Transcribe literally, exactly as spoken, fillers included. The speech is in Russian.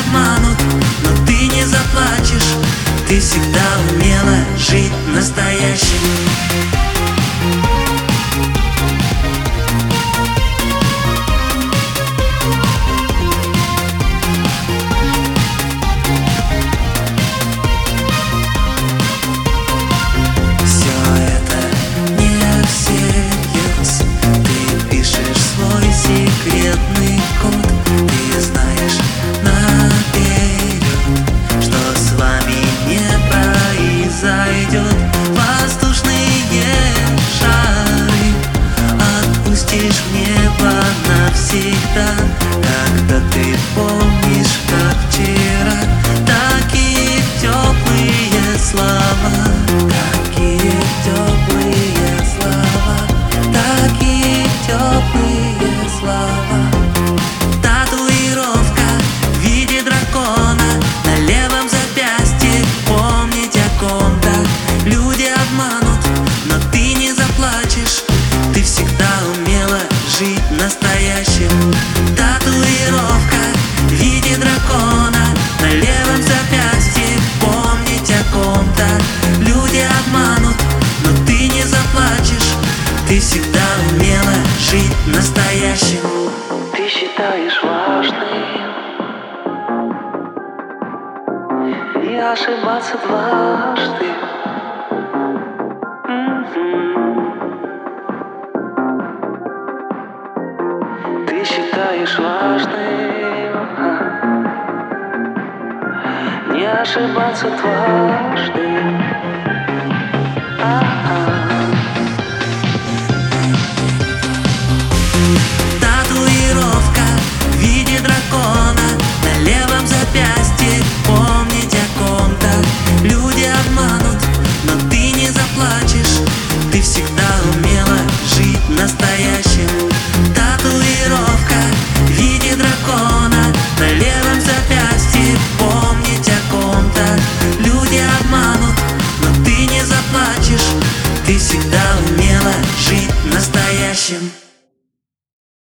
обманут, но ты не заплачешь. Ты всегда умела жить настоящим. Секретный код, ты знаешь наперед, что с вами не произойдет. Воздушные шары отпустишь в небо навсегда, когда ты помнишь, как вчера. Такие теплые слова, такие теплые слова, такие теплые слова. Татуировка в виде дракона на левом запястье. Помнить о ком-то люди обманут, но ты не заплачешь. Ты всегда умела жить настоящим. Татуировка в виде дракона на левом запястье. Помнить о ком-то люди обманут, но ты не заплачешь. Ты всегда умела жить настоящим. Ты считаешь важным не ошибаться дважды. Ты считаешь важным не ошибаться дважды. Татуировка в виде дракона на левом запястье. Помнить о ком-то люди обманут, но ты не заплачешь. Ты всегда